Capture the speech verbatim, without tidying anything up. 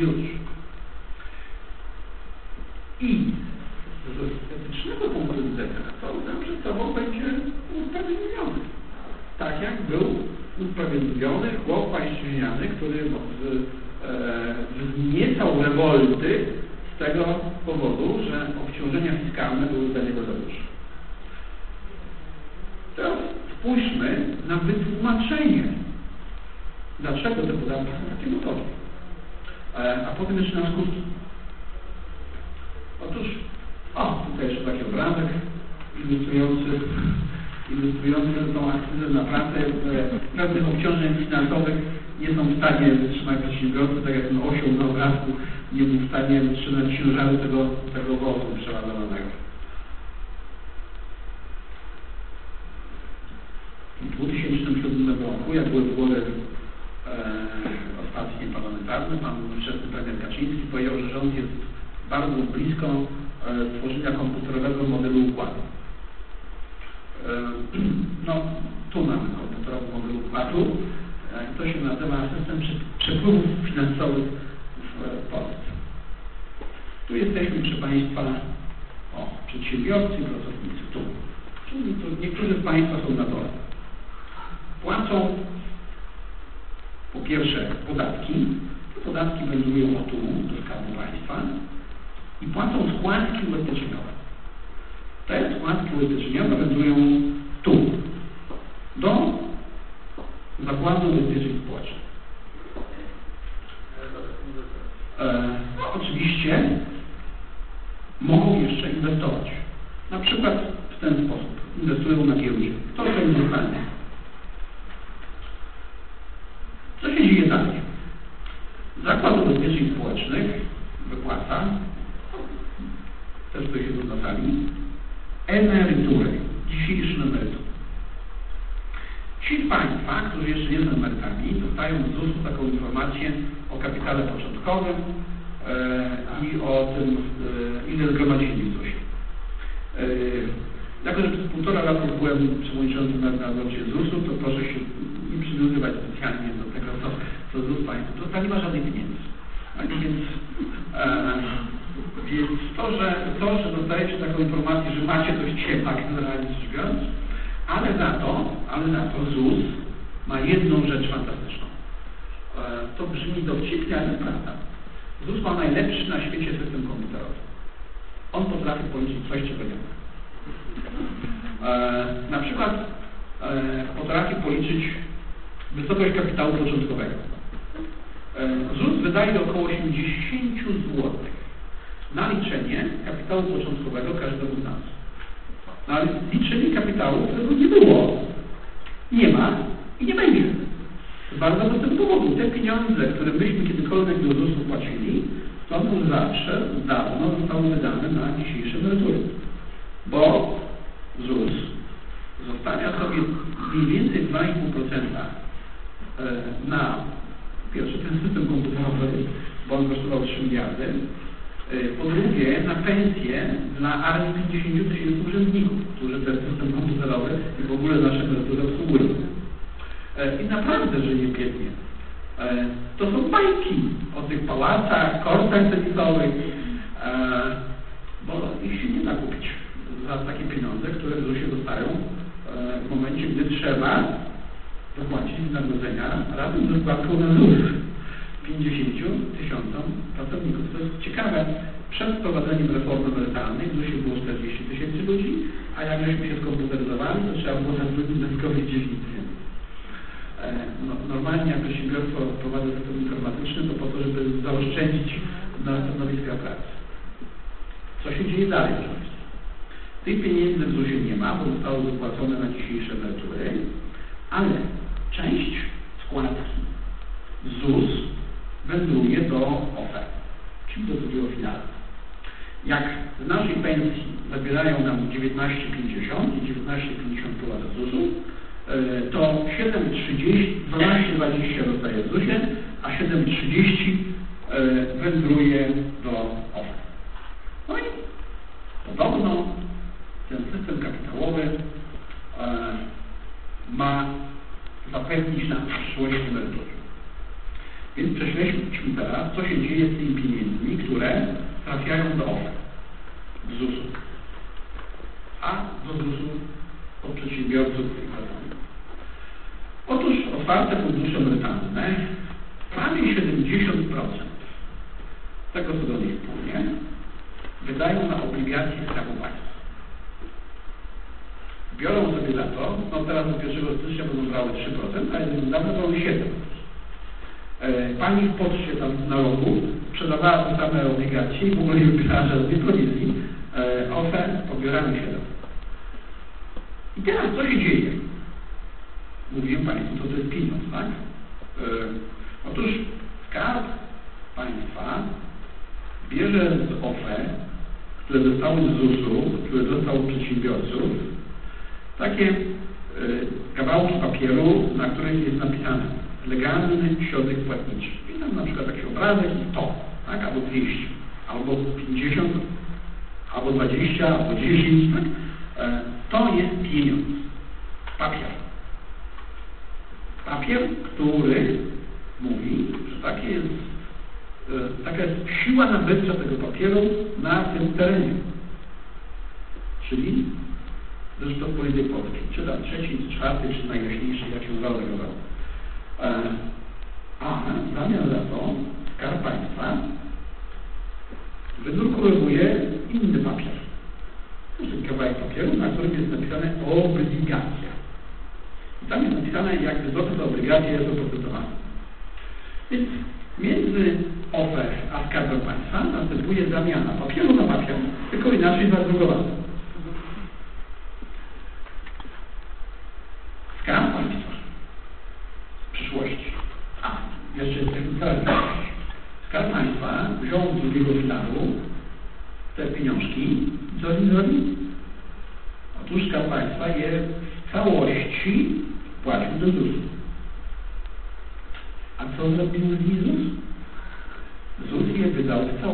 już. I z etycznego punktu widzenia to uznam, że to będzie usprawiedliwiony. Tak jak był usprawiedliwiony chłop październiany, który wzniecał rewolty z tego powodu, że obciążenia fiskalne były dla niego za duże. Teraz spójrzmy na wytłumaczenie, dlaczego te podatki są takie gotowe. A potem jeszcze na skutki. Otóż, o, tutaj jeszcze taki obrazek ilustrujący, ilustrujący tą akcyzę na pracę. Pewnych obciążeń finansowych nie są w stanie wytrzymać przedsiębiorcy, tak jak ten osioł na obrazku nie był w stanie wytrzymać ciężaru tego, tego wozu przeładowanego. W dwa tysiące siódmym roku, jak były wybory e, ostatnie parlamentarne, pan ówczesny premier Kaczyński powiedział, że rząd jest bardzo blisko e, tworzenia komputerowego modelu układu. E, no, tu mamy komputerowy model układu. E, to się nazywa system przepływów finansowych w Polsce. Tu jesteśmy, proszę Państwa, o, przedsiębiorcy i pracownicy. Tu. Czyli tu niektórzy z Państwa są na dole. Płacą po pierwsze podatki. Te podatki wędrują tu do Skarbu Państwa i płacą składki ubezpieczeniowe. Te składki ubezpieczeniowe wędrują tu do Zakładu Ubezpieczeń Społecznych. E, no, oczywiście mogą jeszcze inwestować. Na przykład w ten sposób. Inwestują na giełdzie. Kto to inwestuje? Co się dzieje dalej? Zakład Ubezpieczeń Społecznych wypłaca, też to się tu na sali, emerytury, dzisiejszą emeryturę. Ci z Państwa, którzy jeszcze nie są emerytami, dostają z zusu taką informację o kapitale początkowym e, i o tym, e, ile zgromadzili w zusie. E, jako, że przez półtora roku byłem przewodniczącym na nadzorcie zusu, to proszę się nie przywiązywać specjalnie do tego, co, co ZUS Państwu dostał, nie ma żadnych pieniędzy. Tak? Więc, e, więc to, że, to, że dostajecie taką informację, że macie dość ciepła, generalnie rzecz biorąc, ale za to, ale za to ZUS ma jedną rzecz fantastyczną. E, to brzmi dowcipnie, ale prawda. ZUS ma najlepszy na świecie system komputerowy. On potrafi policzyć coś, czego nie ma. E, na przykład e, potrafi policzyć wysokość kapitału początkowego. E, ZUS wydaje około osiemdziesiąt złotych na liczenie kapitału początkowego każdego z nas. No ale liczenie kapitału, którego nie było, nie ma i nie będzie. Z bardzo prostego powodu. Te pieniądze, które myśmy kiedykolwiek do zusu płacili, to już zawsze, dawno zostały wydane na dzisiejsze emerytury. Bo ZUS zostawia sobie mniej więcej dwa i pół procent na pierwszy ten system komputerowy, bo on kosztował trzy miliardy. Po drugie, na pensję dla armii pięćdziesięciu tysięcy urzędników, którzy ten system komputerowy i w ogóle nasze emerytury obsługują. I naprawdę żyje biednie. To są bajki o tych pałacach, kortach tenisowych, bo ich się nie da kupić za takie pieniądze, które w zusie dostają w momencie, gdy trzeba zapłacić wynagrodzenia razem ze składką na ZUS pięćdziesięciu tysiącom pracowników. To jest ciekawe. Przed wprowadzeniem reformy emerytalnej w zusie było czterdzieści tysięcy ludzi, a jak żeśmy się skomputeryzowali, to trzeba było zatrudnić dodatkowych dziesięć tysięcy. No, normalnie jak przedsiębiorstwo wprowadza system informatyczny, to po to, żeby zaoszczędzić na stanowiska pracy. Co się dzieje dalej, proszę Państwa? Tych pieniędzy w zusie nie ma, bo zostały wypłacone na dzisiejsze emerytury, ale część składki ZUS wędruje do O F E, czyli do drugiego filaru. Jak z naszej pensji zabierają nam dziewiętnaście pięćdziesiąt i dziewiętnaście pięćdziesiąt wprowadza z zusu, to siedem trzydzieści, dwanaście dwadzieścia dostaje w zusie, a siedem trzydzieści wędruje do O F E. No i podobno ten system kapitałowy ma zapewnić nam przyszłość emerytury. Więc sprawdźmy teraz, co się dzieje z tymi pieniędzmi, które trafiają do O F E, z zusu, a do zusu od przedsiębiorców i pracowników. Otóż otwarte fundusze emerytalne, prawie siedemdziesiąt procent tego, co do nich wpłynie, wydają na obligacje Skarbu Państwa. Biorą sobie za to, no teraz do pierwszego stycznia będą brały trzy procent, ale niedawno brały siedem procent. Pani w poczcie tam na rogu sprzedawała te same obligacje i w ogóle nie wybierała żadnej prowizji. O F E pobieramy siedem. I teraz co się dzieje? Mówiłem Państwu, co to jest pieniądz, tak? Otóż Skarb Państwa bierze z O F E, które zostały z zusu, które zostały od przedsiębiorców, takie y, kawałki papieru, na których jest napisane legalny środek płatniczy. I tam na przykład taki obrazek i to, tak? Albo dwieście, albo pięćdziesiąt, albo dwadzieścia, albo dziesięć, tak? E, to jest pieniądz. Papier. Papier, który mówi, że takie jest, e, taka jest siła nabywcza tego papieru na tym terenie. Czyli Rzeczypospolitej Polskiej, czy tam trzeci, czy czwarty, czy najjaśniejszy, jak się zwał, zwał. E, a w zamian za to Skarb Państwa wydrukowuje inny papier. To jest kawałek papieru, na którym jest napisane obligacja. I tam jest napisane, jak wysoce ta obligacja jest oprocentowana. Więc między O F E a Skarbem Państwa następuje zamiana papieru na papier, tylko inaczej zadrukowany. Skarb Państwa w przyszłości. A, jeszcze jest technikalna. Skarb Państwa wziął z drugiego filaru te pieniążki i co z nim zrobi? Otóż Skarb Państwa je w całości płacił do zusu. A co zrobił z nimi ZUS? ZUS je wydał w całości.